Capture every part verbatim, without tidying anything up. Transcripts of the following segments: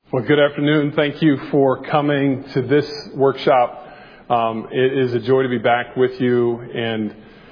Well, good afternoon. Thank you for coming to this workshop. Um, it is a joy to be back with you and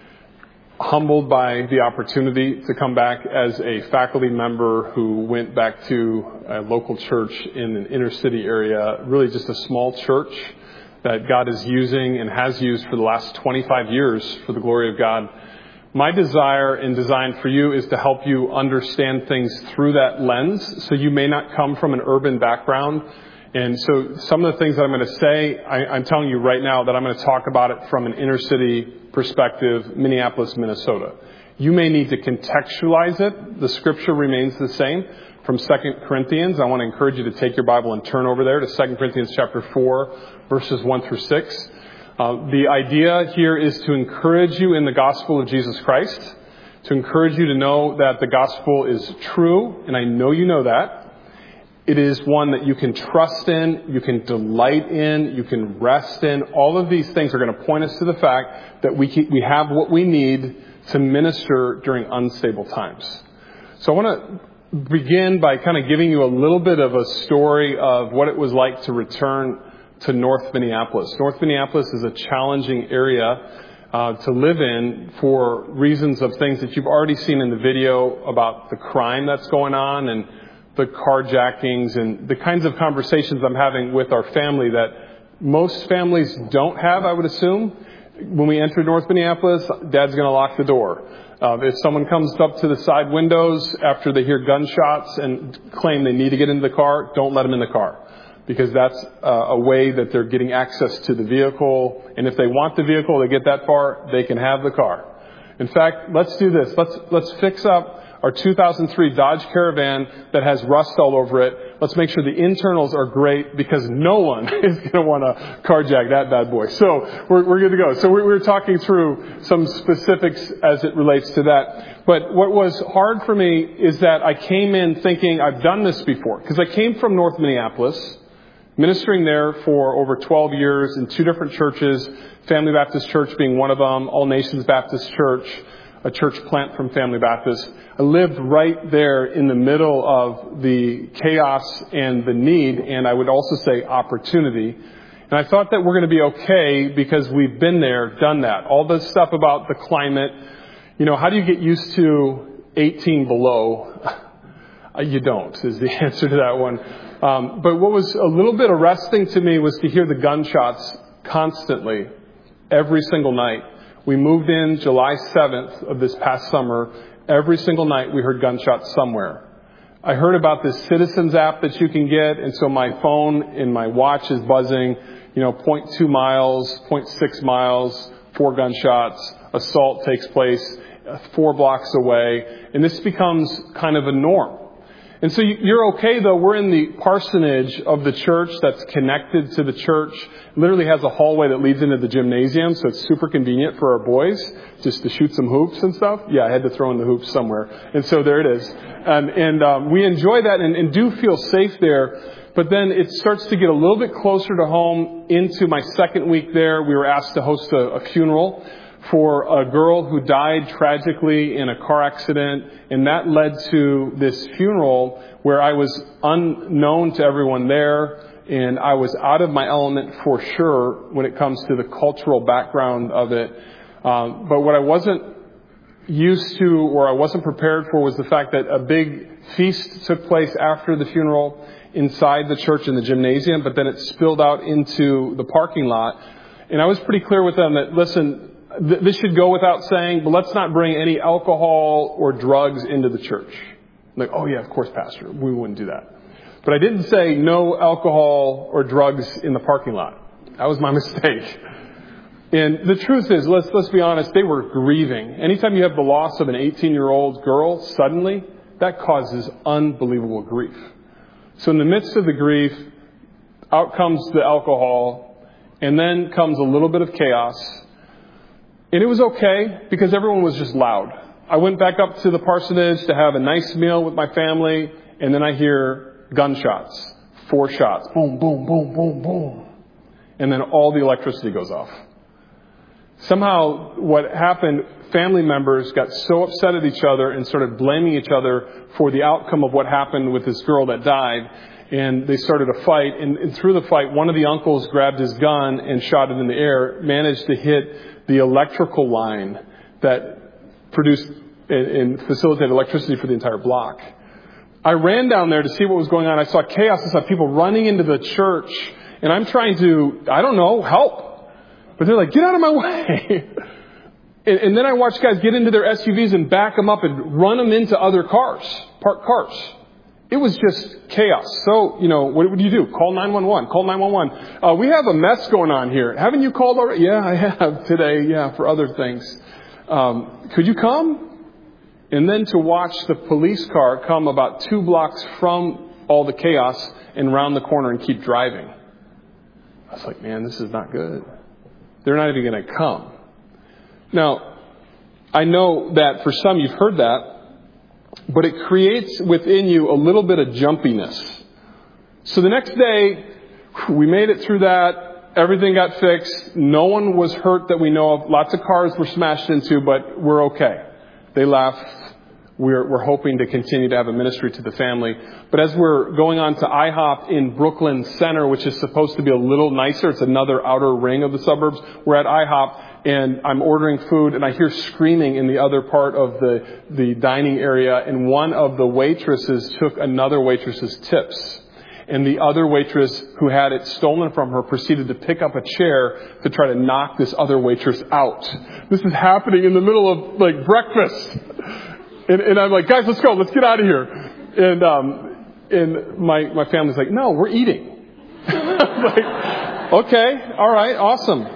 humbled by the opportunity to come back as a faculty member who went back to a local church in an inner city area, really just a small church that God is using and has used for the last twenty-five years for the glory of God. My desire and design for you is to help you understand things through that lens. So you may not come from an urban background. And so some of the things that I'm going to say, I, I'm telling you right now that I'm going to talk about it from an inner city perspective, Minneapolis, Minnesota. You may need to contextualize it. The scripture remains the same from Second Corinthians. I want to encourage you to take your Bible and turn over there to Second Corinthians chapter four, verses one through six. Uh, the idea here is to encourage you in the gospel of Jesus Christ, to encourage you to know that the gospel is true, and I know you know that. It is one that you can trust in, you can delight in, you can rest in. All of these things are going to point us to the fact that we keep, we have what we need to minister during unstable times. So I want to begin by kind of giving you a little bit of a story of what it was like to return to North Minneapolis. North Minneapolis is a challenging area uh, to live in for reasons of things that you've already seen in the video about the crime that's going on and the carjackings and the kinds of conversations I'm having with our family that most families don't have, I would assume. When we enter North Minneapolis, Dad's going to lock the door. Uh, if someone comes up to the side windows after they hear gunshots and claim they need to get into the car, don't let them in the car. Because that's uh, a way that they're getting access to the vehicle. And if they want the vehicle, they get that far, they can have the car. In fact, let's do this. Let's let's fix up our two thousand three Dodge Caravan that has rust all over it. Let's make sure the internals are great because no one is going to want to carjack that bad boy. So we're, we're good to go. So we we're talking through some specifics as it relates to that. But what was hard for me is that I came in thinking I've done this before. Because I came from North Minneapolis, ministering there for over twelve years in two different churches, Family Baptist Church being one of them, All Nations Baptist Church, a church plant from Family Baptist. I lived right there in the middle of the chaos and the need, and I would also say opportunity. And I thought that we're going to be okay because we've been there, done that. All the stuff about the climate, you know, how do you get used to eighteen below? You don't, is the answer to that one. Um, but what was a little bit arresting to me was to hear the gunshots constantly, every single night. We moved in July seventh of this past summer. Every single night we heard gunshots somewhere. I heard about this Citizens app that you can get, and so my phone and my watch is buzzing, you know, zero point two miles, zero point six miles, four gunshots, assault takes place four blocks away, and this becomes kind of a norm. And so you're okay, though. We're in the parsonage of the church that's connected to the church. It literally has a hallway that leads into the gymnasium, so it's super convenient for our boys just to shoot some hoops and stuff. Yeah, I had to throw in the hoops somewhere. And so there it is. And, and um, we enjoy that and, and do feel safe there. But then it starts to get a little bit closer to home. Into my second week there, we were asked to host a, a funeral for a girl who died tragically in a car accident. And that led to this funeral where I was unknown to everyone there. And I was out of my element for sure when it comes to the cultural background of it. Um, but what I wasn't used to or I wasn't prepared for was the fact that a big feast took place after the funeral inside the church in the gymnasium. But then it spilled out into the parking lot. And I was pretty clear with them that, listen, this should go without saying, but let's not bring any alcohol or drugs into the church. Like, oh yeah, of course, Pastor, we wouldn't do that. But I didn't say no alcohol or drugs in the parking lot. That was my mistake. And the truth is, let's let's be honest, they were grieving. Anytime you have the loss of an eighteen-year-old girl, suddenly, that causes unbelievable grief. So in the midst of the grief, out comes the alcohol, and then comes a little bit of chaos. And it was okay because everyone was just loud. I went back up to the parsonage to have a nice meal with my family, and then I hear gunshots. Four shots. Boom, boom, boom, boom, boom. And then all the electricity goes off. Somehow what happened, family members got so upset at each other and started blaming each other for the outcome of what happened with this girl that died. And they started a fight, and, and through the fight, one of the uncles grabbed his gun and shot it in the air, managed to hit the electrical line that produced and, and facilitated electricity for the entire block. I ran down there to see what was going on. I saw chaos. I saw people running into the church, and I'm trying to, I don't know, help. But they're like, get out of my way. and, and then I watched guys get into their S U Vs and back them up and run them into other cars, parked cars. It was just chaos. So, you know, what would you do? Call nine one one. Call nine one one. Uh, we have a mess going on here. Haven't you called already? Yeah, I have today. Yeah, for other things. Um, could you come? And then to watch the police car come about two blocks from all the chaos and round the corner and keep driving. I was like, man, this is not good. They're not even going to come. Now, I know that for some you've heard that. But it creates within you a little bit of jumpiness. So the next day, we made it through that. Everything got fixed. No one was hurt that we know of. Lots of cars were smashed into, but we're okay. They left. We're, we're hoping to continue to have a ministry to the family. But as we're going on to I hop in Brooklyn Center, which is supposed to be a little nicer, it's another outer ring of the suburbs, we're at I hop. And I'm ordering food, and I hear screaming in the other part of the, the dining area. And one of the waitresses took another waitress's tips. And the other waitress who had it stolen from her proceeded to pick up a chair to try to knock this other waitress out. This is happening in the middle of, like, breakfast. And, and I'm like, guys, let's go. Let's get out of here. And um, and my, my family's like, no, we're eating. I'm like, okay, all right, awesome.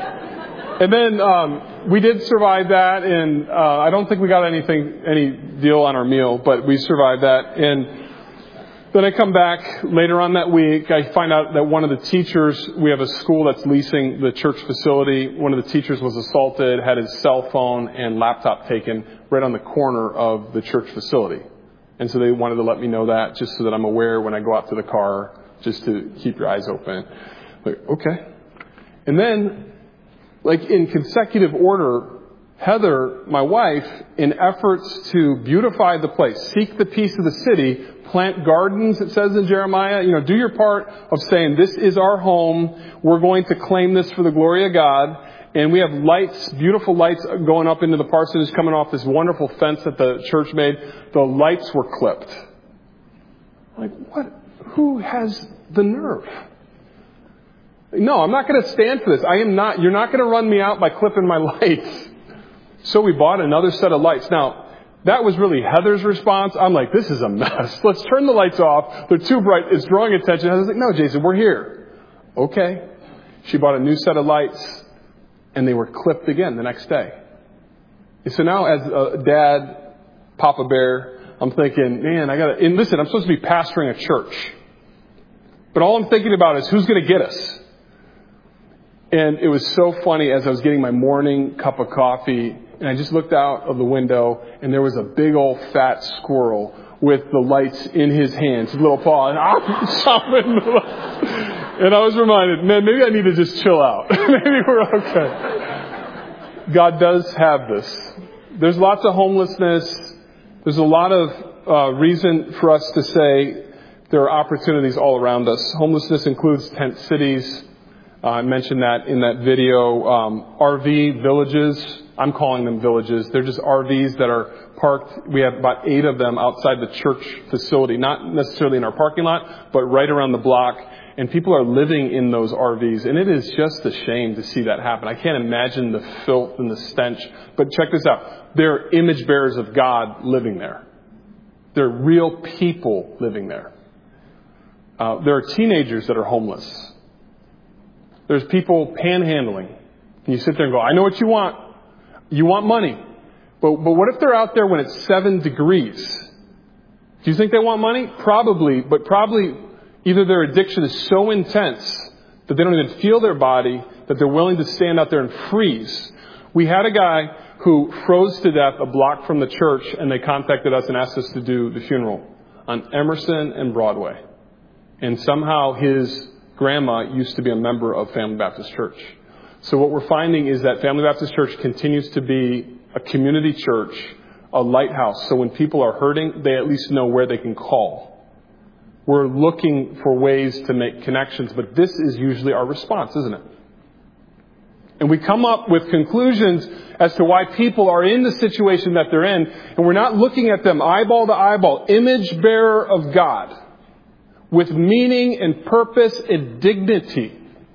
And then um, we did survive that, and uh, I don't think we got anything, any deal on our meal, but we survived that. And then I come back later on that week. I find out that one of the teachers, we have a school that's leasing the church facility. One of the teachers was assaulted, had his cell phone and laptop taken right on the corner of the church facility. And so they wanted to let me know that just so that I'm aware when I go out to the car, just to keep your eyes open. Like, okay. And then, like in consecutive order, Heather, my wife, in efforts to beautify the place, seek the peace of the city, plant gardens, it says in Jeremiah, you know, do your part of saying, this is our home. We're going to claim this for the glory of God. And we have lights, beautiful lights going up into the parsonage coming off this wonderful fence that the church made. The lights were clipped. Like, what? Who has the nerve? No, I'm not going to stand for this. I am not. You're not going to run me out by clipping my lights. So we bought another set of lights. Now, that was really Heather's response. I'm like, this is a mess. Let's turn the lights off. They're too bright. It's drawing attention. I was like, no, Jason, we're here. Okay. She bought a new set of lights, and they were clipped again the next day. And so now as a dad, Papa Bear, I'm thinking, man, I got to, and listen, I'm supposed to be pastoring a church. But all I'm thinking about is who's going to get us? And it was so funny as I was getting my morning cup of coffee, and I just looked out of the window, and there was a big old fat squirrel with the lights in his hands, his little paw, and I'm chopping the lights. And I was reminded, man, maybe I need to just chill out. Maybe we're okay. God does have this. There's lots of homelessness. There's a lot of uh, reason for us to say there are opportunities all around us. Homelessness includes tent cities. Uh, I mentioned that in that video. Um, R V villages. I'm calling them villages. They're just R Vs that are parked. We have about eight of them outside the church facility, not necessarily in our parking lot, but right around the block. And people are living in those R Vs. And it is just a shame to see that happen. I can't imagine the filth and the stench. But check this out. They're image bearers of God living there. They're real people living there. Uh, there are teenagers that are homeless. There's people panhandling. And you sit there and go, I know what you want. You want money. But, but what if they're out there when it's seven degrees? Do you think they want money? Probably. But probably either their addiction is so intense that they don't even feel their body, that they're willing to stand out there and freeze. We had a guy who froze to death a block from the church, and they contacted us and asked us to do the funeral on Emerson and Broadway. And somehow his grandma used to be a member of Family Baptist Church. So what we're finding is that Family Baptist Church continues to be a community church, a lighthouse. So when people are hurting, they at least know where they can call. We're looking for ways to make connections, but this is usually our response, isn't it? And we come up with conclusions as to why people are in the situation that they're in, and we're not looking at them eyeball to eyeball, image bearer of God, with meaning and purpose and dignity.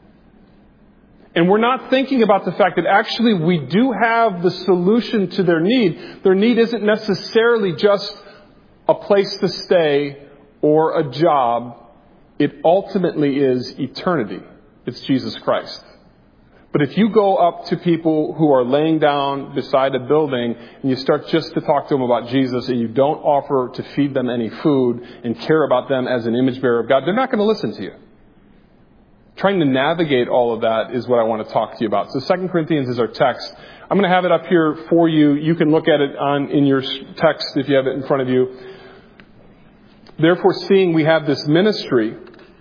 And we're not thinking about the fact that actually we do have the solution to their need. Their need isn't necessarily just a place to stay or a job. It ultimately is eternity. It's Jesus Christ. But if you go up to people who are laying down beside a building and you start just to talk to them about Jesus and you don't offer to feed them any food and care about them as an image bearer of God, they're not going to listen to you. Trying to navigate all of that is what I want to talk to you about. So Second Corinthians is our text. I'm going to have it up here for you. You can look at it on in your text if you have it in front of you. Therefore, seeing we have this ministry,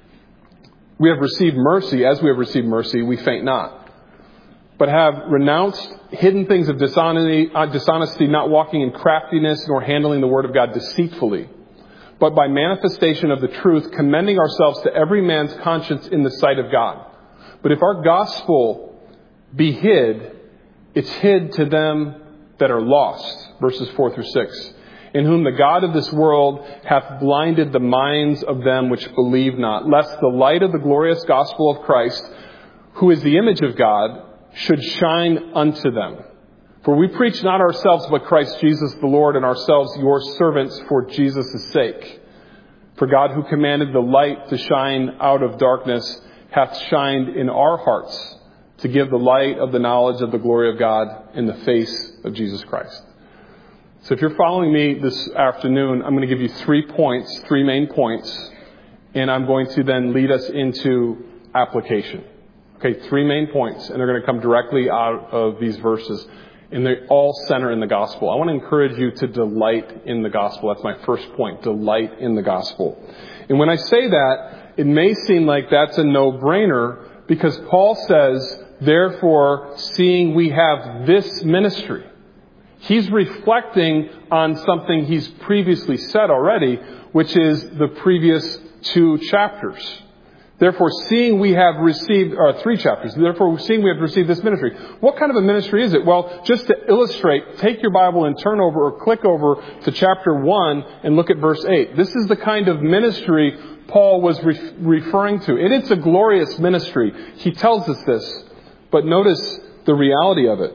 we have received mercy. As we have received mercy, we faint not, but have renounced hidden things of dishonesty, uh, dishonesty, not walking in craftiness, nor handling the word of God deceitfully, but by manifestation of the truth, commending ourselves to every man's conscience in the sight of God. But if our gospel be hid, it's hid to them that are lost. Verses four through six. In whom the God of this world hath blinded the minds of them which believe not, lest the light of the glorious gospel of Christ, who is the image of God, should shine unto them. For we preach not ourselves, but Christ Jesus the Lord, and ourselves your servants for Jesus' sake. For God, who commanded the light to shine out of darkness, hath shined in our hearts to give the light of the knowledge of the glory of God in the face of Jesus Christ. So if you're following me this afternoon, I'm going to give you three points, three main points, and I'm going to then lead us into application. Okay, three main points, and they're going to come directly out of these verses, and they all center in the gospel. I want to encourage you to delight in the gospel. That's my first point, delight in the gospel. And when I say that, it may seem like that's a no-brainer, because Paul says, therefore, seeing we have this ministry. He's reflecting on something he's previously said already, which is the previous two chapters. Therefore, seeing we have received, or three chapters, therefore, seeing we have received this ministry. What kind of a ministry is it? Well, just to illustrate, take your Bible and turn over or click over to chapter one and look at verse eight. This is the kind of ministry Paul was re- referring to. And it's a glorious ministry. He tells us this. But notice the reality of it.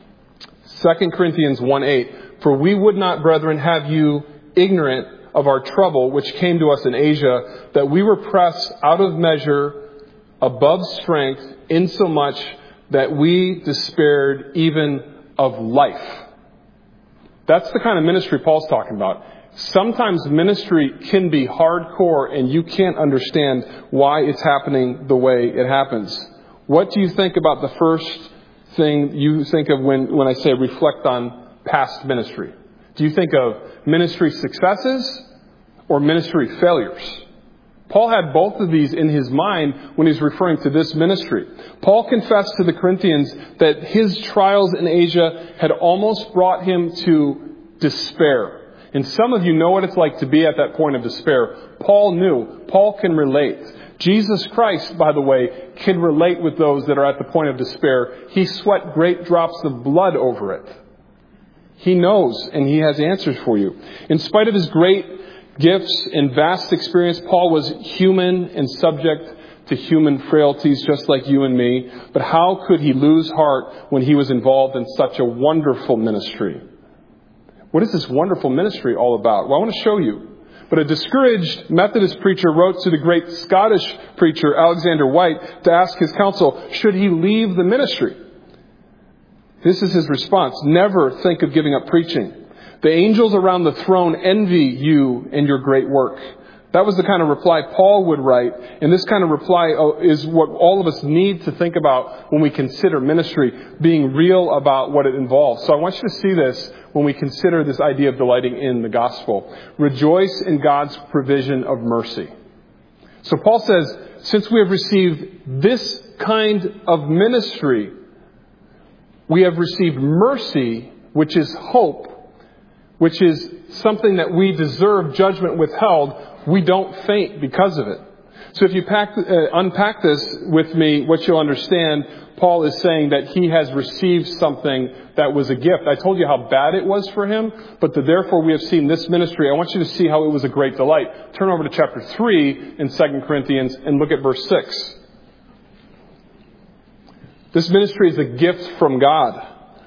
Second Corinthians one eight, for we would not, brethren, have you ignorant of our trouble, which came to us in Asia, that we were pressed out of measure, above strength, insomuch that we despaired even of life. That's the kind of ministry Paul's talking about. Sometimes ministry can be hardcore and you can't understand why it's happening the way it happens. What do you think about the first thing you think of when, when I say reflect on past ministry? Do you think of ministry successes or ministry failures? Paul had both of these in his mind when he's referring to this ministry. Paul confessed to the Corinthians that his trials in Asia had almost brought him to despair. And some of you know what it's like to be at that point of despair. Paul knew. Paul can relate. Jesus Christ, by the way, can relate with those that are at the point of despair. He sweat great drops of blood over it. He knows, and he has answers for you. In spite of his great gifts and vast experience, Paul was human and subject to human frailties just like you and me. But how could he lose heart when he was involved in such a wonderful ministry? What is this wonderful ministry all about? Well, I want to show you. But a discouraged Methodist preacher wrote to the great Scottish preacher, Alexander White, to ask his counsel, should he leave the ministry? This is his response. Never think of giving up preaching. The angels around the throne envy you and your great work. That was the kind of reply Paul would write. And this kind of reply is what all of us need to think about when we consider ministry, being real about what it involves. So I want you to see this when we consider this idea of delighting in the gospel. Rejoice in God's provision of mercy. So Paul says, since we have received this kind of ministry, we have received mercy, which is hope, which is something that we deserve judgment withheld. we don't faint because of it. So if you pack, uh, unpack this with me, what you'll understand, Paul is saying that he has received something that was a gift. I told you how bad it was for him, but the therefore we have seen this ministry. I want you to see how it was a great delight. Turn over to chapter three in Second Corinthians and look at verse six. This ministry is a gift from God,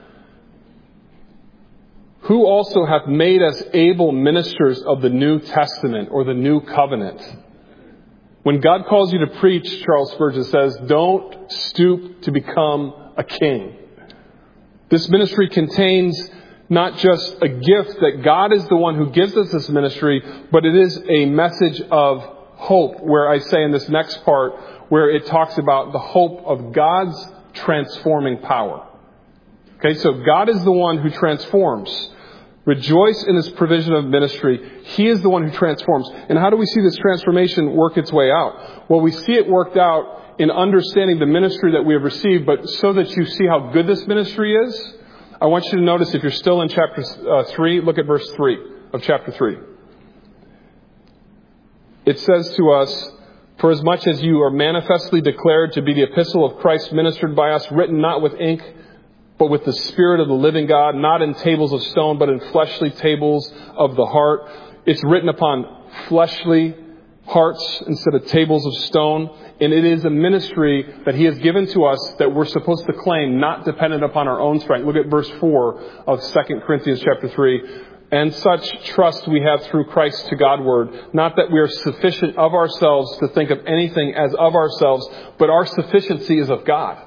who also hath made us able ministers of the New Testament or the New Covenant. When God calls you to preach, Charles Spurgeon says, don't stoop to become a king. This ministry contains not just a gift that God is the one who gives us this ministry, but it is a message of hope, where I say in this next part, where it talks about the hope of God's transforming power. Okay, so God is the one who transforms. Rejoice in His provision of ministry. He is the one who transforms. And how do we see this transformation work its way out? Well, we see it worked out in understanding the ministry that we have received, but so that you see how good this ministry is, I want you to notice, if you're still in chapter uh, three, look at verse three of chapter three. It says to us, for as much as you are manifestly declared to be the epistle of Christ ministered by us, written not with ink, but with the Spirit of the living God, not in tables of stone, but in fleshly tables of the heart. It's written upon fleshly hearts instead of tables of stone. And it is a ministry that He has given to us that we're supposed to claim, not dependent upon our own strength. Look at verse four of Second Corinthians chapter three. And such trust we have through Christ to Godward, not that we are sufficient of ourselves to think of anything as of ourselves, but our sufficiency is of God.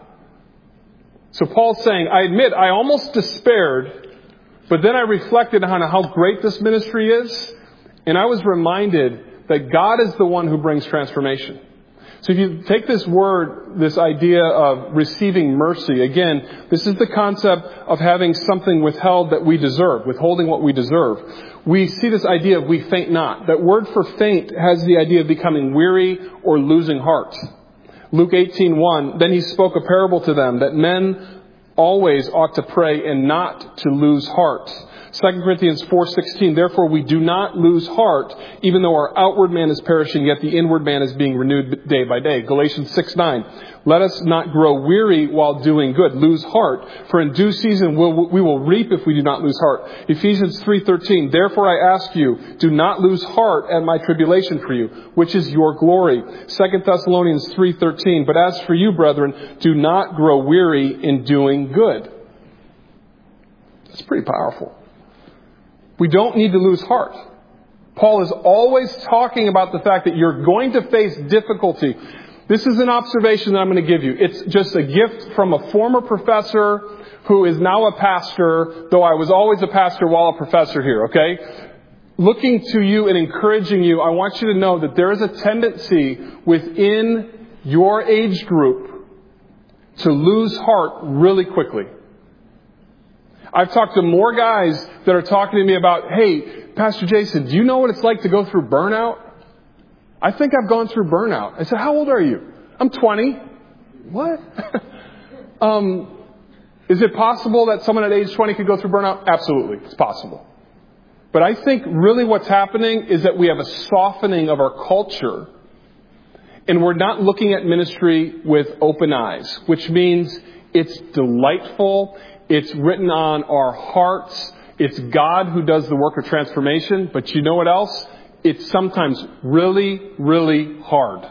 So Paul's saying, I admit I almost despaired, but then I reflected on how great this ministry is, and I was reminded that God is the one who brings transformation. So if you take this word, this idea of receiving mercy, again, this is the concept of having something withheld that we deserve, withholding what we deserve. We see this idea of we faint not. That word for faint has the idea of becoming weary or losing heart. Luke eighteen one, then He spoke a parable to them that men always ought to pray and not to lose heart. Second Corinthians four sixteen, therefore we do not lose heart, even though our outward man is perishing, yet the inward man is being renewed day by day. Galatians six nine, let us not grow weary while doing good, lose heart, for in due season we'll, we will reap if we do not lose heart. Ephesians three thirteen, therefore I ask you, do not lose heart at my tribulation for you, which is your glory. Second Thessalonians three thirteen, but as for you, brethren, do not grow weary in doing good. That's pretty powerful. We don't need to lose heart. Paul is always talking about the fact that you're going to face difficulty. This is an observation that I'm going to give you. It's just a gift from a former professor who is now a pastor, though I was always a pastor while a professor here, okay? Looking to you and encouraging you, I want you to know that there is a tendency within your age group to lose heart really quickly. I've talked to more guys that are talking to me about, hey, Pastor Jason, do you know what it's like to go through burnout? I think I've gone through burnout. I said, how old are you? I'm twenty. What? um, is it possible that someone at age twenty could go through burnout? Absolutely. It's possible. But I think really what's happening is that we have a softening of our culture, and we're not looking at ministry with open eyes, which means it's delightful. It's written on our hearts. It's God who does the work of transformation. But you know what else? It's sometimes really, really hard.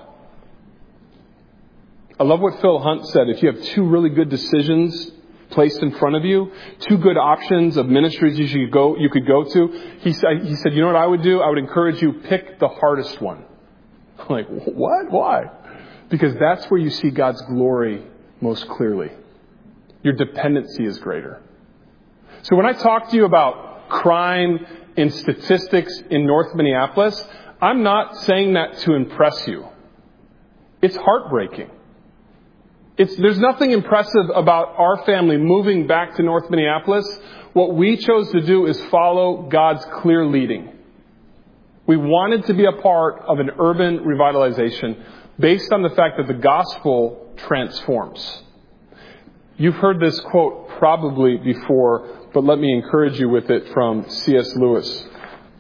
I love what Phil Hunt said. If you have two really good decisions placed in front of you, two good options of ministries you should go, you could go to, he said, he said, you know what I would do? I would encourage you, pick the hardest one. I'm like, what? Why? Because that's where you see God's glory most clearly. Your dependency is greater. So when I talk to you about crime and statistics in North Minneapolis, I'm not saying that to impress you. It's heartbreaking. It's, there's nothing impressive about our family moving back to North Minneapolis. What we chose to do is follow God's clear leading. We wanted to be a part of an urban revitalization based on the fact that the gospel transforms. You've heard this quote probably before, but let me encourage you with it from C S Lewis.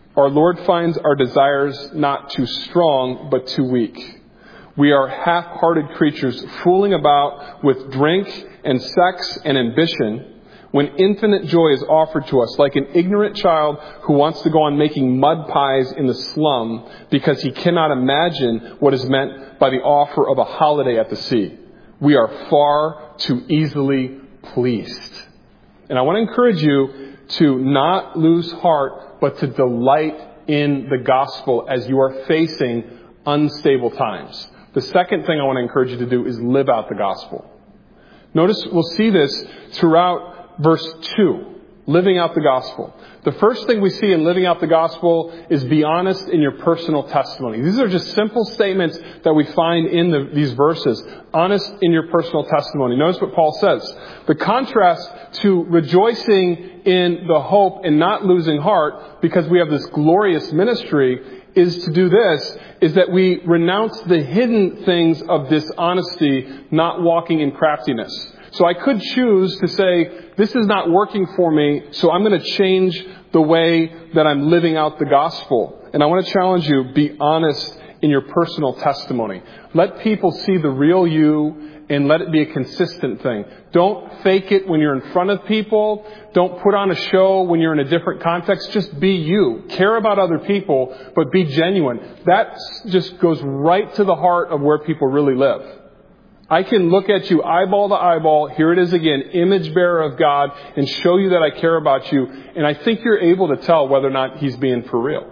Our Lord finds our desires not too strong, but too weak. We are half-hearted creatures fooling about with drink and sex and ambition when infinite joy is offered to us, like an ignorant child who wants to go on making mud pies in the slum because he cannot imagine what is meant by the offer of a holiday at the sea. We are far too easily pleased. And I want to encourage you to not lose heart, but to delight in the gospel as you are facing unstable times. The second thing I want to encourage you to do is live out the gospel. Notice we'll see this throughout verse two, living out the gospel. The first thing we see in living out the gospel is be honest in your personal testimony. These are just simple statements that we find in the, these verses. Honest in your personal testimony. Notice what Paul says. The contrast to rejoicing in the hope and not losing heart because we have this glorious ministry is to do this, is that we renounce the hidden things of dishonesty, not walking in craftiness. So I could choose to say, this is not working for me, so I'm going to change the way that I'm living out the gospel. And I want to challenge you, be honest in your personal testimony. Let people see the real you and let it be a consistent thing. Don't fake it when you're in front of people. Don't put on a show when you're in a different context. Just be you. Care about other people, but be genuine. That just goes right to the heart of where people really live. I can look at you eyeball to eyeball, here it is again, image bearer of God, and show you that I care about you. And I think you're able to tell whether or not he's being for real.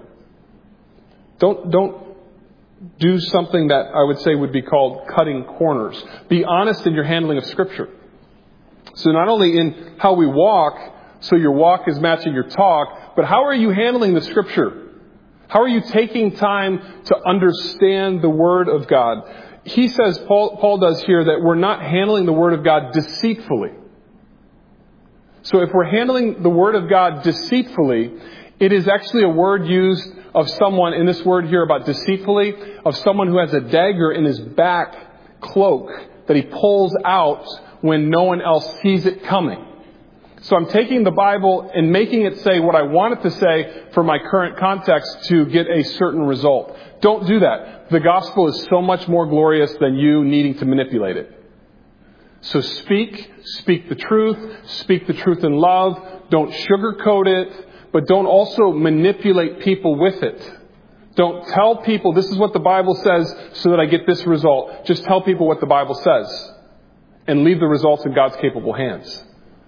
Don't, don't do something that I would say would be called cutting corners. Be honest in your handling of Scripture. So not only in how we walk, so your walk is matching your talk, but how are you handling the Scripture? How are you taking time to understand the Word of God? He says, Paul, Paul does here, that we're not handling the Word of God deceitfully. So if we're handling the Word of God deceitfully, it is actually a word used of someone, in this word here about deceitfully, of someone who has a dagger in his back cloak that he pulls out when no one else sees it coming. So I'm taking the Bible and making it say what I want it to say for my current context to get a certain result. Don't do that. The gospel is so much more glorious than you needing to manipulate it. So speak, speak the truth, speak the truth in love. Don't sugarcoat it, but don't also manipulate people with it. Don't tell people this is what the Bible says so that I get this result. Just tell people what the Bible says and leave the results in God's capable hands.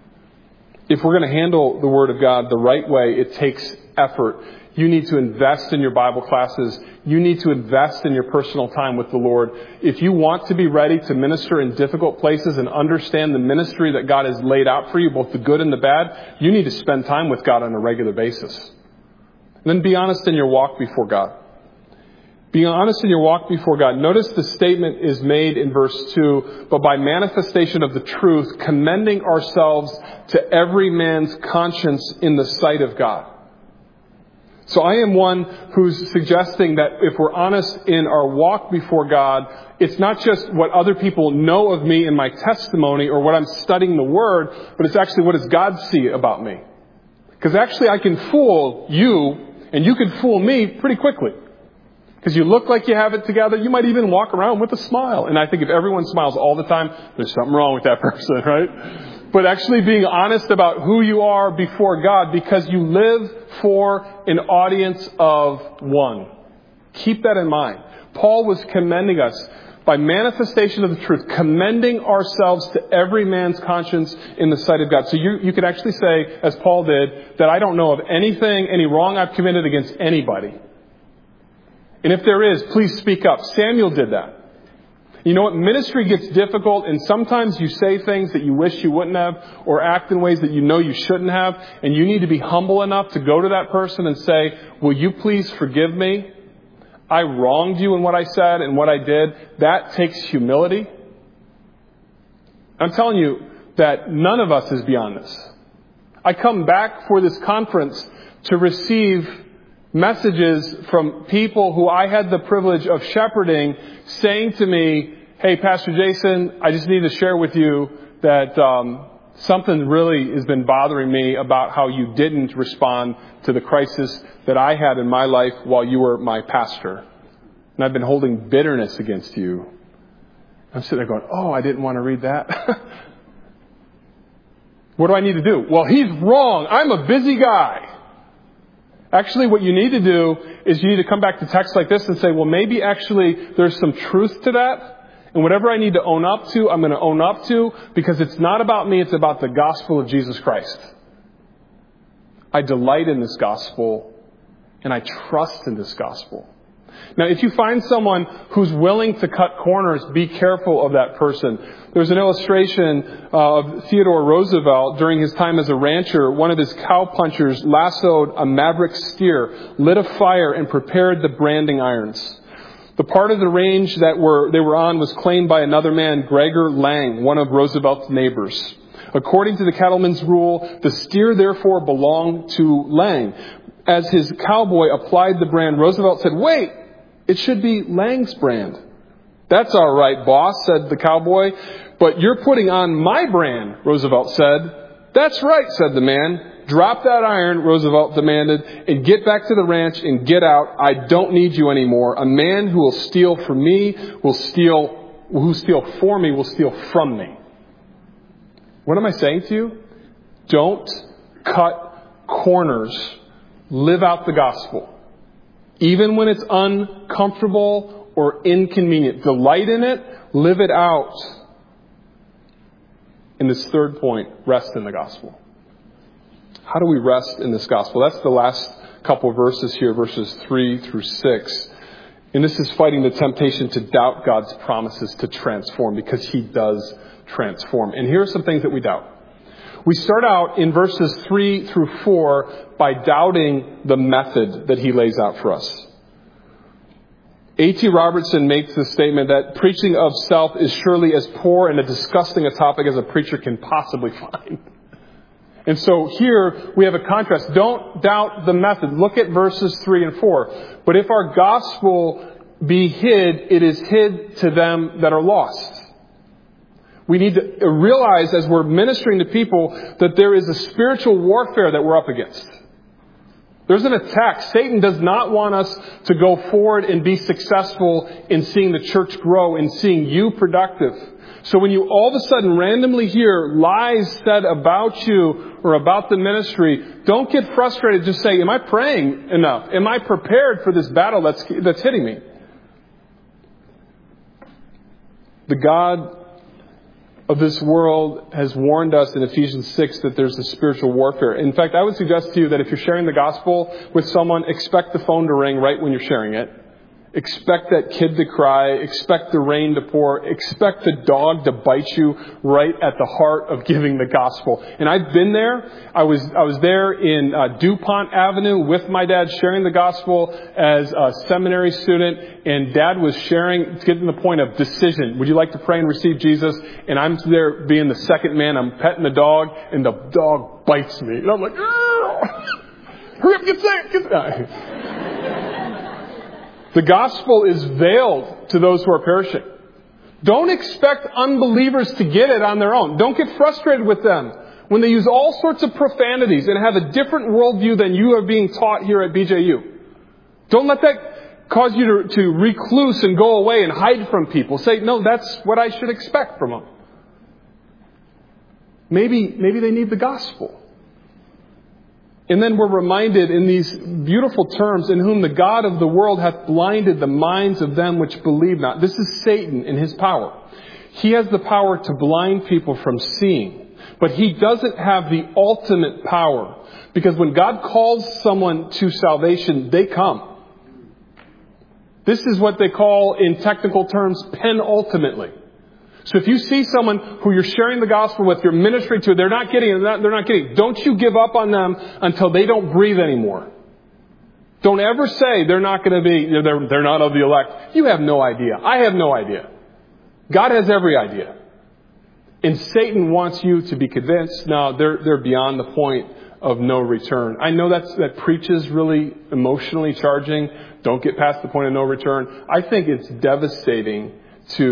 If we're going to handle the Word of God the right way, it takes effort. You need to invest in your Bible classes. You need to invest in your personal time with the Lord. If you want to be ready to minister in difficult places and understand the ministry that God has laid out for you, both the good and the bad, you need to spend time with God on a regular basis. And then be honest in your walk before God. Be honest in your walk before God. Notice the statement is made in verse two, but by manifestation of the truth, commending ourselves to every man's conscience in the sight of God. So I am one who's suggesting that if we're honest in our walk before God, it's not just what other people know of me in my testimony or what I'm studying the Word, but it's actually what does God see about me. Because actually I can fool you and you can fool me pretty quickly. Because you look like you have it together. You might even walk around with a smile. And I think if everyone smiles all the time, there's something wrong with that person, right? But actually being honest about who you are before God, because you live for an audience of one. Keep that in mind. Paul was commending us by manifestation of the truth, commending ourselves to every man's conscience in the sight of God. So you, you could actually say, as Paul did, that I don't know of anything, any wrong I've committed against anybody. And if there is, please speak up. Samuel did that. You know what? Ministry gets difficult, and sometimes you say things that you wish you wouldn't have, or act in ways that you know you shouldn't have, and you need to be humble enough to go to that person and say, will you please forgive me? I wronged you in what I said and what I did. That takes humility. I'm telling you that none of us is beyond this. I come back for this conference to receive messages from people who I had the privilege of shepherding saying to me, hey, Pastor Jason, I just need to share with you that um, something really has been bothering me about how you didn't respond to the crisis that I had in my life while you were my pastor. And I've been holding bitterness against you. I'm sitting there going, oh, I didn't want to read that. What do I need to do? Well, he's wrong. I'm a busy guy. Actually, what you need to do is you need to come back to texts like this and say, well, maybe actually there's some truth to that. And whatever I need to own up to, I'm going to own up to, because it's not about me, it's about the gospel of Jesus Christ. I delight in this gospel, and I trust in this gospel. Now, if you find someone who's willing to cut corners, be careful of that person. There's an illustration of Theodore Roosevelt during his time as a rancher. One of his cowpunchers lassoed a maverick steer, lit a fire, and prepared the branding irons. The part of the range that were they were on was claimed by another man, Gregor Lang, one of Roosevelt's neighbors. According to the cattleman's rule, the steer therefore belonged to Lang. As his cowboy applied the brand, Roosevelt said, "Wait, it should be Lang's brand." "That's all right, boss," said the cowboy. "But you're putting on my brand," Roosevelt said. "That's right," said the man. "Drop that iron," Roosevelt demanded, "and get back to the ranch and get out. I don't need you anymore. A man who will steal from me will steal, who steal for me will steal from me." What am I saying to you? Don't cut corners. Live out the gospel. Even when it's uncomfortable or inconvenient. Delight in it. Live it out. And this third point, rest in the gospel. How do we rest in this gospel? That's the last couple of verses here, verses three through six. And this is fighting the temptation to doubt God's promises to transform, because He does transform. And here are some things that we doubt. We start out in verses three through four by doubting the method that He lays out for us. A T Robertson makes the statement that preaching of self is surely as poor and as disgusting a topic as a preacher can possibly find. And so here we have a contrast. Don't doubt the method. Look at verses three and four. "But if our gospel be hid, it is hid to them that are lost." We need to realize as we're ministering to people that there is a spiritual warfare that we're up against. There's an attack. Satan does not want us to go forward and be successful in seeing the church grow and seeing you productive. So when you all of a sudden randomly hear lies said about you or about the ministry, don't get frustrated. Just say, am I praying enough? Am I prepared for this battle that's, that's hitting me? The God of this world has warned us in Ephesians six that there's a spiritual warfare. In fact, I would suggest to you that if you're sharing the gospel with someone, expect the phone to ring right when you're sharing it. Expect that kid to cry. Expect the rain to pour. Expect the dog to bite you right at the heart of giving the gospel. And I've been there. I was I was there in uh, DuPont Avenue with my dad sharing the gospel as a seminary student. And Dad was sharing, getting to the point of decision. Would you like to pray and receive Jesus? And I'm there being the second man. I'm petting the dog, and the dog bites me. And I'm like, hurry up, get sick. Get sick. The gospel is veiled to those who are perishing. Don't expect unbelievers to get it on their own. Don't get frustrated with them when they use all sorts of profanities and have a different worldview than you are being taught here at B J U. Don't let that cause you to, to recluse and go away and hide from people. Say, no, that's what I should expect from them. Maybe, maybe they need the gospel. And then we're reminded in these beautiful terms, in whom the God of the world hath blinded the minds of them which believe not. This is Satan in his power. He has the power to blind people from seeing. But he doesn't have the ultimate power. Because when God calls someone to salvation, they come. This is what they call, in technical terms, penultimately. So if you see someone who you're sharing the gospel with, you're ministering to, they're not getting it, they're not getting it. Don't you give up on them until they don't breathe anymore. Don't ever say they're not going to be, they're, they're not of the elect. You have no idea. I have no idea. God has every idea. And Satan wants you to be convinced. No, they're, they're beyond the point of no return. I know that's, that preaches really emotionally charging. Don't get past the point of no return. I think it's devastating to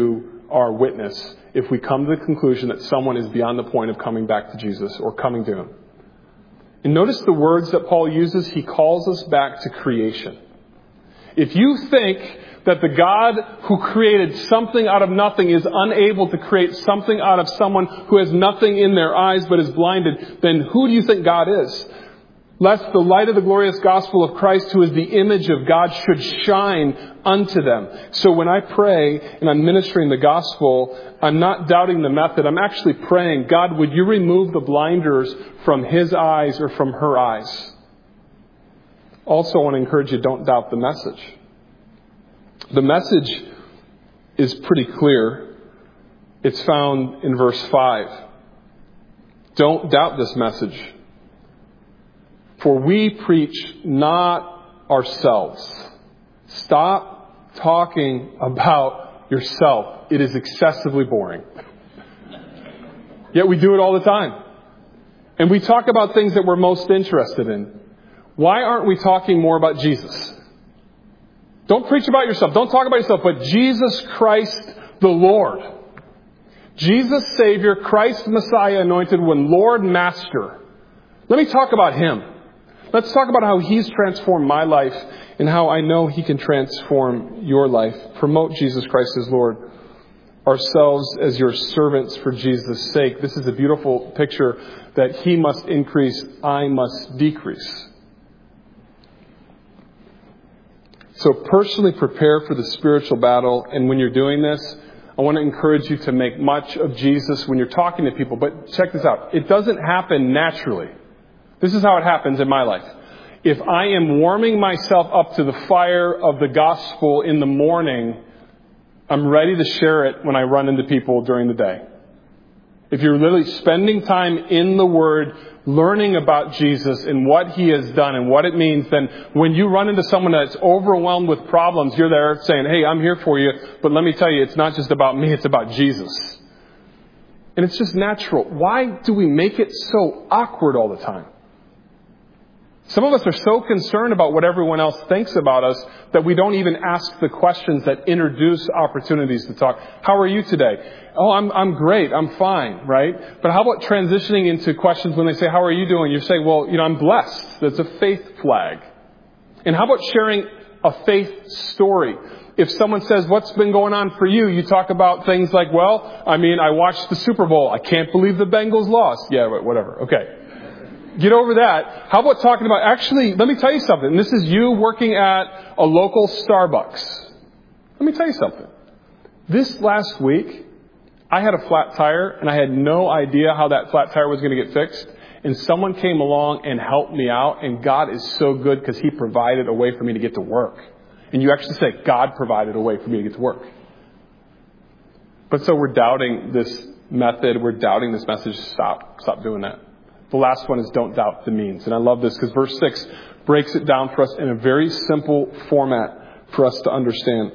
our witness if we come to the conclusion that someone is beyond the point of coming back to Jesus or coming to Him. And notice the words that Paul uses. He calls us back to creation. If you think that the God who created something out of nothing is unable to create something out of someone who has nothing in their eyes but is blinded, then who do you think God is? Lest the light of the glorious gospel of Christ, who is the image of God, should shine unto them. So when I pray and I'm ministering the gospel, I'm not doubting the method. I'm actually praying, God, would you remove the blinders from his eyes or from her eyes? Also, I want to encourage you, don't doubt the message. The message is pretty clear. It's found in verse five. Don't doubt this message. For we preach not ourselves. Stop talking about yourself. It is excessively boring. Yet we do it all the time. And we talk about things that we're most interested in. Why aren't we talking more about Jesus? Don't preach about yourself. Don't talk about yourself, but Jesus Christ the Lord. Jesus Savior, Christ Messiah, Anointed One, Lord Master. Let me talk about Him. Let's talk about how He's transformed my life and how I know He can transform your life. Promote Jesus Christ as Lord. Ourselves as your servants for Jesus' sake. This is a beautiful picture that He must increase, I must decrease. So personally prepare for the spiritual battle. And when you're doing this, I want to encourage you to make much of Jesus when you're talking to people. But check this out. It doesn't happen naturally. This is how it happens in my life. If I am warming myself up to the fire of the gospel in the morning, I'm ready to share it when I run into people during the day. If you're literally spending time in the Word, learning about Jesus and what He has done and what it means, then when you run into someone that's overwhelmed with problems, you're there saying, hey, I'm here for you. But let me tell you, it's not just about me, it's about Jesus. And it's just natural. Why do we make it so awkward all the time? Some of us are so concerned about what everyone else thinks about us that we don't even ask the questions that introduce opportunities to talk. How are you today? Oh, I'm I'm great. I'm fine, right? But how about transitioning into questions when they say, how are you doing? You say, well, you know, I'm blessed. That's a faith flag. And how about sharing a faith story? If someone says, what's been going on for you? You talk about things like, well, I mean, I watched the Super Bowl. I can't believe the Bengals lost. Yeah, whatever. Okay. Get over that. How about talking about, actually, let me tell you something. This is you working at a local Starbucks. Let me tell you something. This last week, I had a flat tire, and I had no idea how that flat tire was going to get fixed. And someone came along and helped me out, and God is so good because He provided a way for me to get to work. And you actually say, God provided a way for me to get to work. But so we're doubting this method. We're doubting this message. Stop. Stop doing that. The last one is don't doubt the means. And I love this because verse six breaks it down for us in a very simple format for us to understand.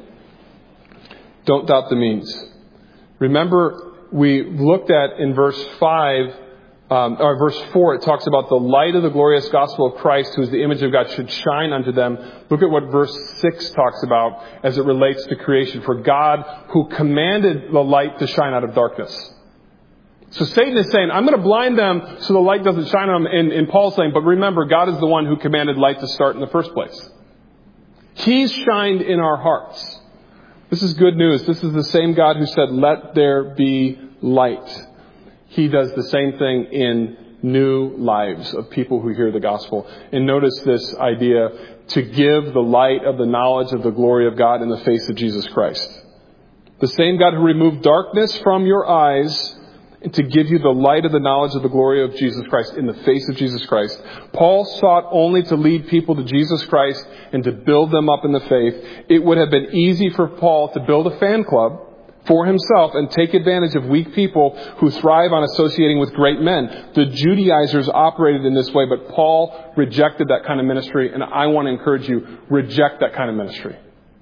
Don't doubt the means. Remember, we looked at in verse five, um, or verse four, it talks about the light of the glorious gospel of Christ, who is the image of God, should shine unto them. Look at what verse six talks about as it relates to creation. For God, who commanded the light to shine out of darkness. So Satan is saying, I'm going to blind them so the light doesn't shine on them. And, and Paul's saying, but remember, God is the one who commanded light to start in the first place. He's shined in our hearts. This is good news. This is the same God who said, let there be light. He does the same thing in new lives of people who hear the gospel. And notice this idea, to give the light of the knowledge of the glory of God in the face of Jesus Christ. The same God who removed darkness from your eyes and to give you the light of the knowledge of the glory of Jesus Christ in the face of Jesus Christ. Paul sought only to lead people to Jesus Christ and to build them up in the faith. It would have been easy for Paul to build a fan club for himself and take advantage of weak people who thrive on associating with great men. The Judaizers operated in this way, but Paul rejected that kind of ministry, and I want to encourage you, reject that kind of ministry.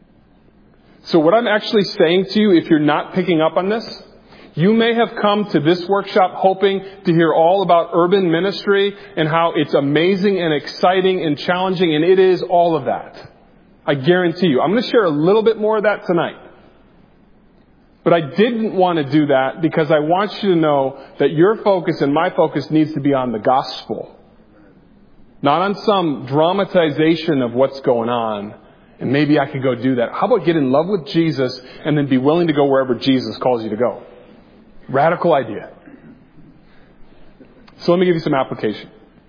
So what I'm actually saying to you, if you're not picking up on this, you may have come to this workshop hoping to hear all about urban ministry and how it's amazing and exciting and challenging, and it is all of that. I guarantee you. I'm going to share a little bit more of that tonight. But I didn't want to do that because I want you to know that your focus and my focus needs to be on the gospel. Not on some dramatization of what's going on. And maybe I could go do that. How about get in love with Jesus and then be willing to go wherever Jesus calls you to go? Radical idea. So let me give you some application.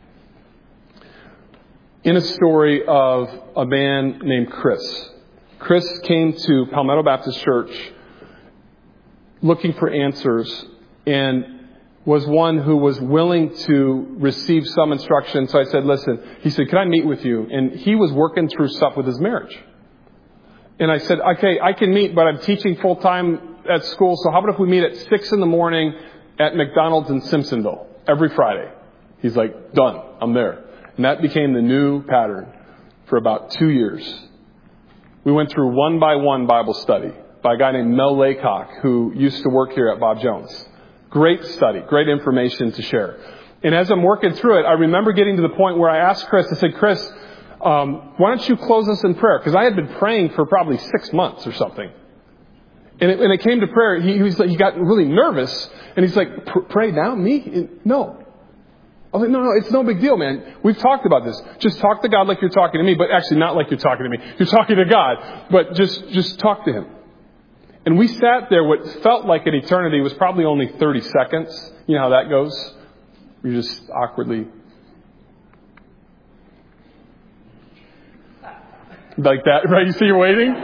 In a story of a man named Chris. Chris came to Palmetto Baptist Church looking for answers and was one who was willing to receive some instruction. So I said, listen, he said, can I meet with you? And he was working through stuff with his marriage. And I said, okay, I can meet, but I'm teaching full time at school. So how about if we meet at six in the morning at McDonald's in Simpsonville every Friday? He's like, done. I'm there. And that became the new pattern for about two years. We went through one by one Bible study by a guy named Mel Laycock, who used to work here at Bob Jones. Great study, great information to share. And as I'm working through it, I remember getting to the point where I asked Chris, I said, Chris, um, why don't you close us in prayer? Because I had been praying for probably six months or something. And it, and it came to prayer, he, he was like, he got really nervous. And he's like, pray now? Me? And, no. I was like, no, no, it's no big deal, man. We've talked about this. Just talk to God like you're talking to me, but actually not like you're talking to me. You're talking to God, but just, just talk to Him. And we sat there. What felt like an eternity was probably only thirty seconds. You know how that goes? You just awkwardly. Like that, right? You see you're waiting?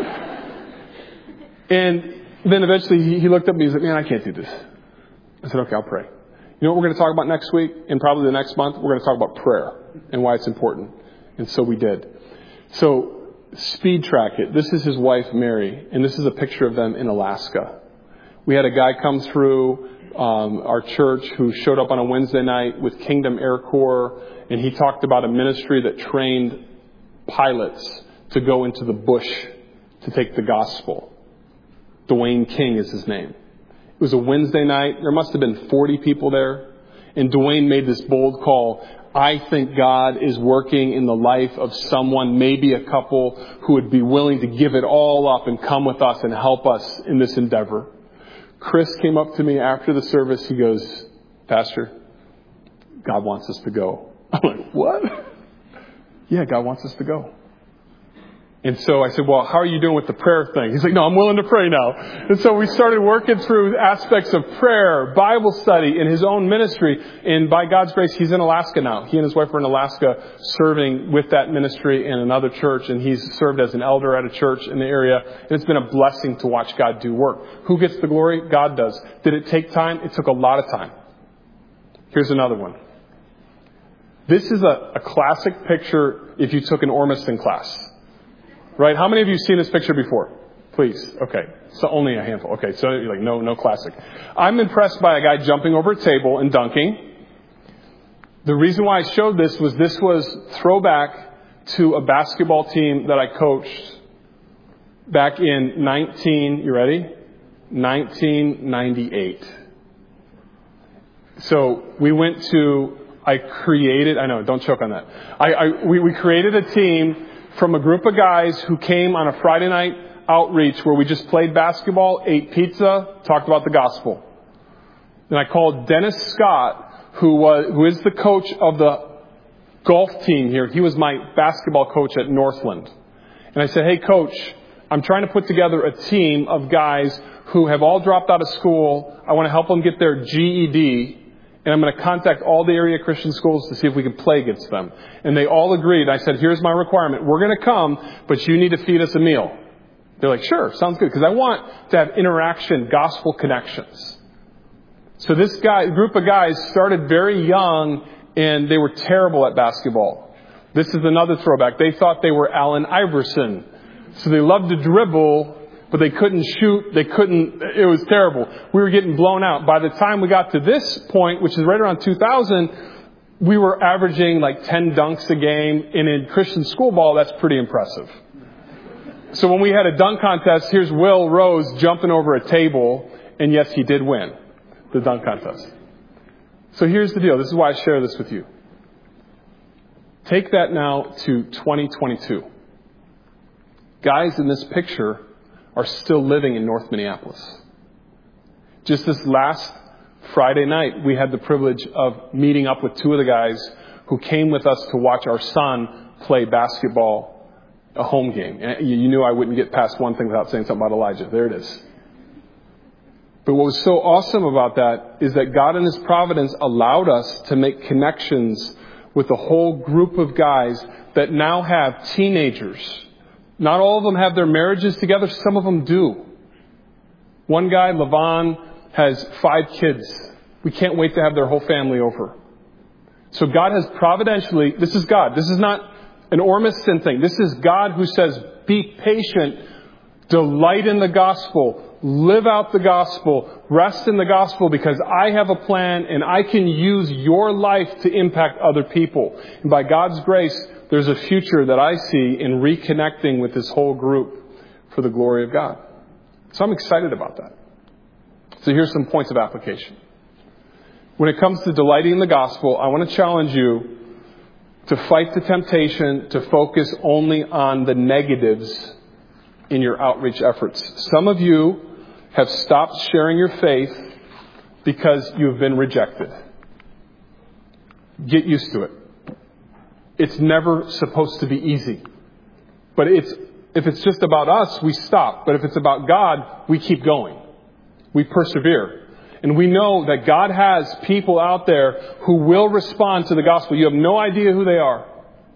And then eventually he, he looked up at me and he said, man, I can't do this. I said, okay, I'll pray. You know what we're going to talk about next week and probably the next month? We're going to talk about prayer and why it's important. And so we did. So speed track it. This is his wife, Mary, and this is a picture of them in Alaska. We had a guy come through um, our church who showed up on a Wednesday night with Kingdom Air Corps, and he talked about a ministry that trained pilots to go into the bush to take the gospel. Dwayne King is his name. It was a Wednesday night. There must have been forty people there. And Dwayne made this bold call. I think God is working in the life of someone, maybe a couple, who would be willing to give it all up and come with us and help us in this endeavor. Chris came up to me after the service. He goes, Pastor, God wants us to go. I'm like, what? Yeah, God wants us to go. And so I said, well, how are you doing with the prayer thing? He's like, no, I'm willing to pray now. And so we started working through aspects of prayer, Bible study in his own ministry. And by God's grace, he's in Alaska now. He and his wife are in Alaska serving with that ministry in another church. And he's served as an elder at a church in the area. And it's been a blessing to watch God do work. Who gets the glory? God does. Did it take time? It took a lot of time. Here's another one. This is a, a classic picture if you took an Ormiston class. Right? How many of you have seen this picture before? Please. Okay. So only a handful. Okay. So you're like, no, no classic. I'm impressed by a guy jumping over a table and dunking. The reason why I showed this was this was throwback to a basketball team that I coached back in nineteen, you ready? nineteen ninety-eight. So we went to, I created, I know, don't choke on that. I, I we, we created a team from a group of guys who came on a Friday night outreach where we just played basketball, ate pizza, talked about the gospel. And I called Dennis Scott, who was who is the coach of the golf team here. He was my basketball coach at Northland. And I said, hey, coach, I'm trying to put together a team of guys who have all dropped out of school. I want to help them get their G E D. And I'm going to contact all the area Christian schools to see if we can play against them. And they all agreed. I said, here's my requirement. We're going to come, but you need to feed us a meal. They're like, sure, sounds good. Because I want to have interaction, gospel connections. So this guy, group of guys started very young, and they were terrible at basketball. This is another throwback. They thought they were Allen Iverson. So they loved to dribble, but they couldn't shoot. They couldn't. It was terrible. We were getting blown out. By the time we got to this point, which is right around two thousand, we were averaging like ten dunks a game. And in Christian school ball, that's pretty impressive. So when we had a dunk contest, here's Will Rose jumping over a table. And yes, he did win the dunk contest. So here's the deal. This is why I share this with you. Take that now to twenty twenty-two. Guys in this picture are still living in North Minneapolis. Just this last Friday night, we had the privilege of meeting up with two of the guys who came with us to watch our son play basketball, a home game. And you knew I wouldn't get past one thing without saying something about Elijah. There it is. But what was so awesome about that is that God in His providence allowed us to make connections with a whole group of guys that now have teenagers. Not all of them have their marriages together. Some of them do. One guy, Levon, has five kids. We can't wait to have their whole family over. So God has providentially, this is God. This is not an Ormiston thing. This is God who says, be patient, delight in the gospel, live out the gospel, rest in the gospel, because I have a plan and I can use your life to impact other people. And by God's grace, there's a future that I see in reconnecting with this whole group for the glory of God. So I'm excited about that. So here's some points of application. When it comes to delighting in the gospel, I want to challenge you to fight the temptation to focus only on the negatives in your outreach efforts. Some of you have stopped sharing your faith because you've been rejected. Get used to it. It's never supposed to be easy. But it's if it's just about us, we stop. But if it's about God, we keep going. We persevere. And we know that God has people out there who will respond to the gospel. You have no idea who they are.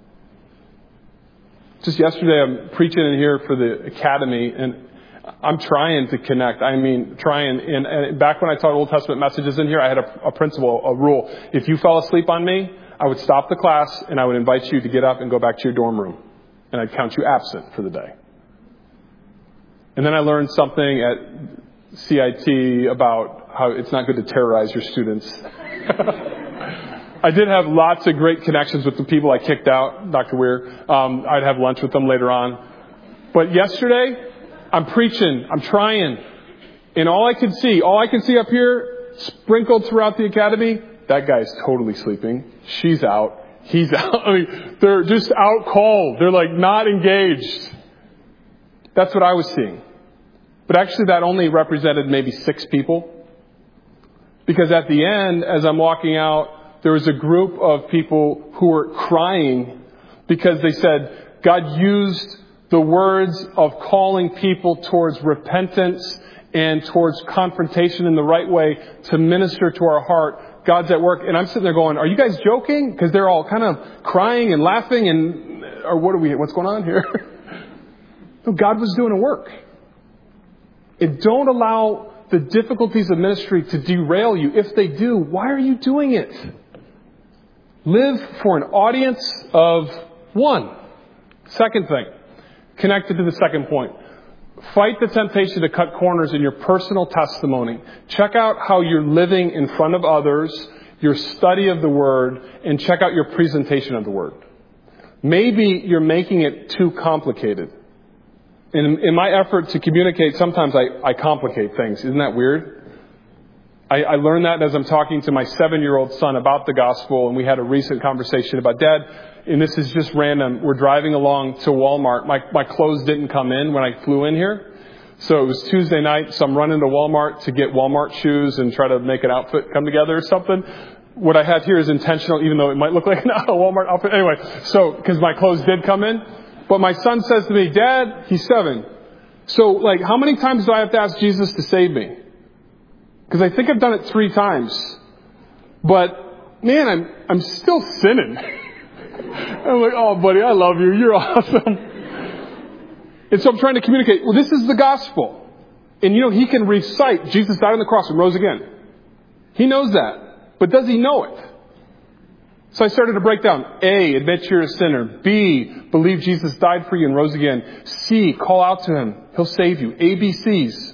Just yesterday, I'm preaching in here for the academy, and I'm trying to connect. I mean, trying. And, and back when I taught Old Testament messages in here, I had a, a principle, a rule. If you fell asleep on me, I would stop the class, and I would invite you to get up and go back to your dorm room. And I'd count you absent for the day. And then I learned something at C I T about how it's not good to terrorize your students. I did have lots of great connections with the people I kicked out, Doctor Weir. Um, I'd have lunch with them later on. But yesterday, I'm preaching, I'm trying. And all I could see, all I could see up here, sprinkled throughout the academy, that guy's totally sleeping. She's out. He's out. I mean, they're just out cold. They're like not engaged. That's what I was seeing. But actually that only represented maybe six people. Because at the end, as I'm walking out, there was a group of people who were crying because they said, God used the words of calling people towards repentance and towards confrontation in the right way to minister to our heart. God's at work. And I'm sitting there going, are you guys joking? Because they're all kind of crying and laughing and, or what are we, what's going on here? No, God was doing a work. And don't allow the difficulties of ministry to derail you. If they do, why are you doing it? Live for an audience of one. Second thing, connected to the second point. Fight the temptation to cut corners in your personal testimony. Check out how you're living in front of others, your study of the Word, and check out your presentation of the Word. Maybe you're making it too complicated. In, in my effort to communicate, sometimes I, I complicate things. Isn't that weird? I, I learned that as I'm talking to my seven-year-old son about the gospel, and we had a recent conversation about, Dad, and this is just random, we're driving along to Walmart. My, my clothes didn't come in when I flew in here. So it was Tuesday night, so I'm running to Walmart to get Walmart shoes and try to make an outfit come together or something. What I have here is intentional, even though it might look like a Walmart outfit. Anyway, so, because my clothes did come in. But my son says to me, Dad, he's seven. So, like, how many times do I have to ask Jesus to save me? Because I think I've done it three times. But, man, I'm I'm still sinning. I'm like, oh, buddy, I love you. You're awesome. And so I'm trying to communicate, well, this is the gospel. And, you know, he can recite Jesus died on the cross and rose again. He knows that. But does he know it? So I started to break down. A, admit you're a sinner. B, believe Jesus died for you and rose again. C, call out to him. He'll save you. A, B, C's.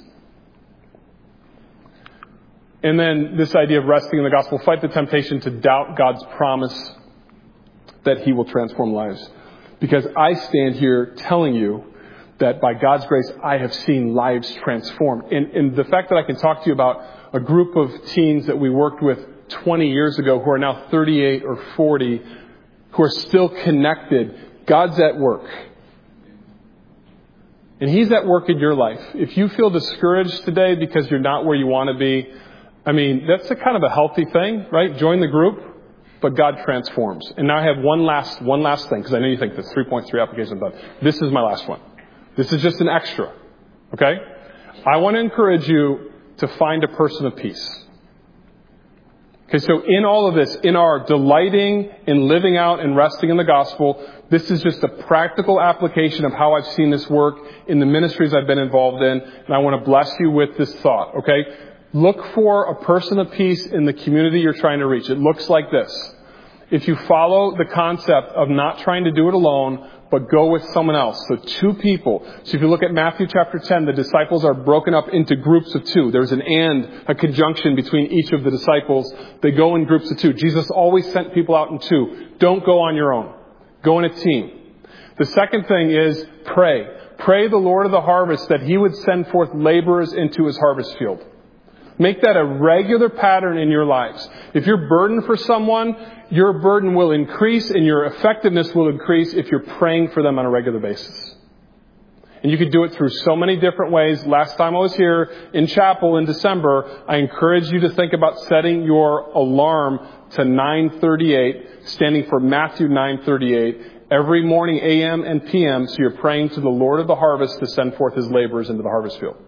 And then this idea of resting in the gospel. Fight the temptation to doubt God's promise that he will transform lives. Because I stand here telling you that by God's grace, I have seen lives transformed. And, and the fact that I can talk to you about a group of teens that we worked with twenty years ago who are now thirty-eight or forty, who are still connected. God's at work. And He's at work in your life. If you feel discouraged today because you're not where you want to be, I mean, that's a kind of a healthy thing, right? Join the group, but God transforms. And now I have one last, one last thing, because I know you think this three point three application done. This is my last one. This is just an extra. Okay? I want to encourage you to find a person of peace. Okay, so in all of this, in our delighting in living out and resting in the gospel, this is just a practical application of how I've seen this work in the ministries I've been involved in. And I want to bless you with this thought, okay? Look for a person of peace in the community you're trying to reach. It looks like this. If you follow the concept of not trying to do it alone, but go with someone else. So two people. So if you look at Matthew chapter ten, the disciples are broken up into groups of two. There's an and, a conjunction between each of the disciples. They go in groups of two. Jesus always sent people out in two. Don't go on your own. Go in a team. The second thing is pray. Pray the Lord of the harvest that He would send forth laborers into His harvest field. Make that a regular pattern in your lives. If you're burdened for someone, your burden will increase and your effectiveness will increase if you're praying for them on a regular basis. And you can do it through so many different ways. Last time I was here in chapel in December, I encourage you to think about setting your alarm to nine thirty-eight, standing for Matthew nine thirty-eight, every morning A M and P M, so you're praying to the Lord of the harvest to send forth His laborers into the harvest field.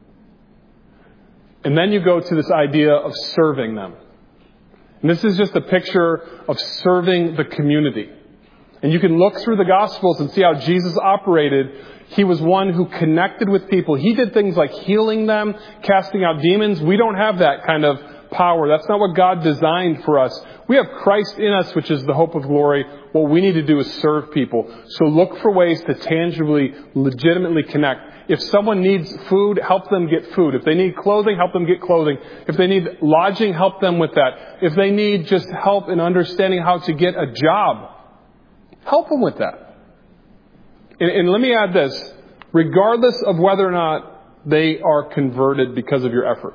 And then you go to this idea of serving them. And this is just a picture of serving the community. And you can look through the Gospels and see how Jesus operated. He was one who connected with people. He did things like healing them, casting out demons. We don't have that kind of power. That's not what God designed for us. We have Christ in us, which is the hope of glory. What we need to do is serve people. So look for ways to tangibly, legitimately connect. If someone needs food, help them get food. If they need clothing, help them get clothing. If they need lodging, help them with that. If they need just help in understanding how to get a job, help them with that. And, and let me add this. Regardless of whether or not they are converted because of your effort.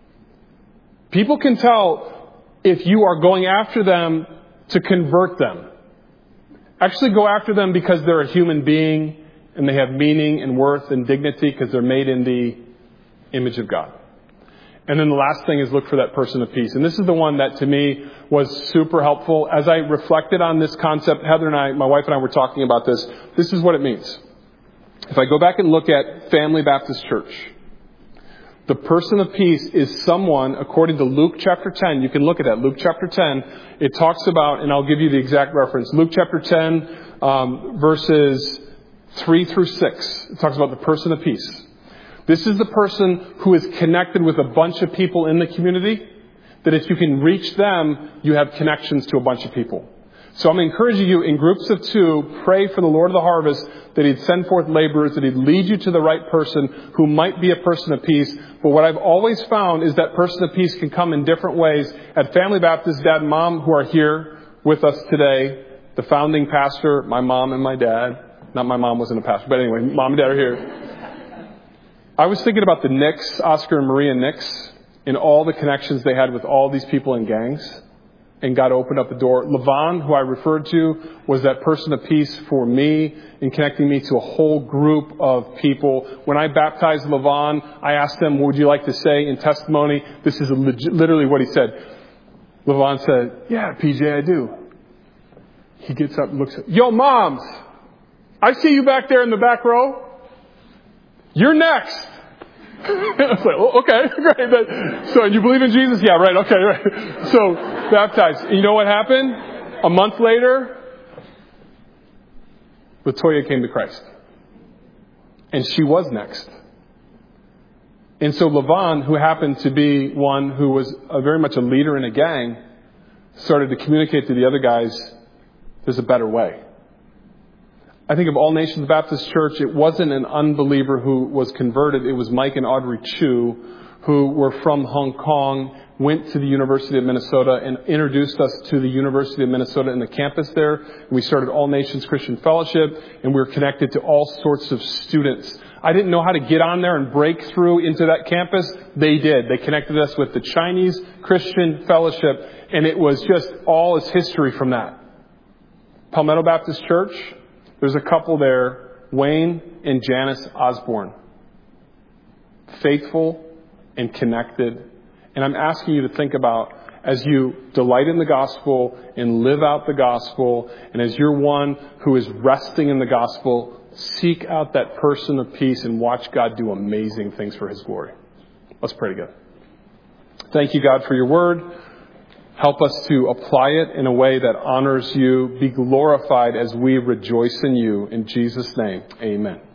People can tell if you are going after them to convert them. Actually go after them because they're a human being and they have meaning and worth and dignity because they're made in the image of God. And then the last thing is look for that person of peace. And this is the one that to me was super helpful. As I reflected on this concept, Heather and I, my wife and I were talking about this. This is what it means. If I go back and look at Family Baptist Church, the person of peace is someone, according to Luke chapter ten, you can look at that, Luke chapter ten, it talks about, and I'll give you the exact reference, Luke chapter ten, um, verses three through six, it talks about the person of peace. This is the person who is connected with a bunch of people in the community, that if you can reach them, you have connections to a bunch of people. So I'm encouraging you in groups of two, pray for the Lord of the harvest that He'd send forth laborers, that He'd lead you to the right person who might be a person of peace. But what I've always found is that person of peace can come in different ways. At Family Baptist, Dad and Mom, who are here with us today, the founding pastor, my mom and my dad. Not my mom wasn't a pastor, but anyway, Mom and Dad are here. I was thinking about the Nicks, Oscar and Maria Nicks, and all the connections they had with all these people in gangs. And God opened up the door. Levon, who I referred to, was that person of peace for me in connecting me to a whole group of people. When I baptized Levon, I asked him, what would you like to say in testimony? This is legit, literally what he said. Levon said, yeah, P J, I do. He gets up and looks at, yo, moms, I see you back there in the back row. You're next. I was like, oh, okay, great. So you believe in Jesus? Yeah, right. Okay, right. So baptized. And you know what happened? A month later, Latoya came to Christ. And she was next. And so Levon, who happened to be one who was a, very much a leader in a gang, started to communicate to the other guys, there's a better way. I think of All Nations Baptist Church, it wasn't an unbeliever who was converted. It was Mike and Audrey Chu, who were from Hong Kong, went to the University of Minnesota and introduced us to the University of Minnesota and the campus there. We started All Nations Christian Fellowship, and we were connected to all sorts of students. I didn't know how to get on there and break through into that campus. They did. They connected us with the Chinese Christian Fellowship, and it was just all is history from that. Palmetto Baptist Church, there's a couple there Wayne and Janice Osborne. Faithful and connected. And I'm asking you to think about, as you delight in the gospel and live out the gospel, and as you're one who is resting in the gospel, seek out that person of peace and watch God do amazing things for his glory. Let's pray together. Thank you, God, for your word. Help us to apply it in a way that honors you. Be glorified as we rejoice in you. In Jesus' name, amen.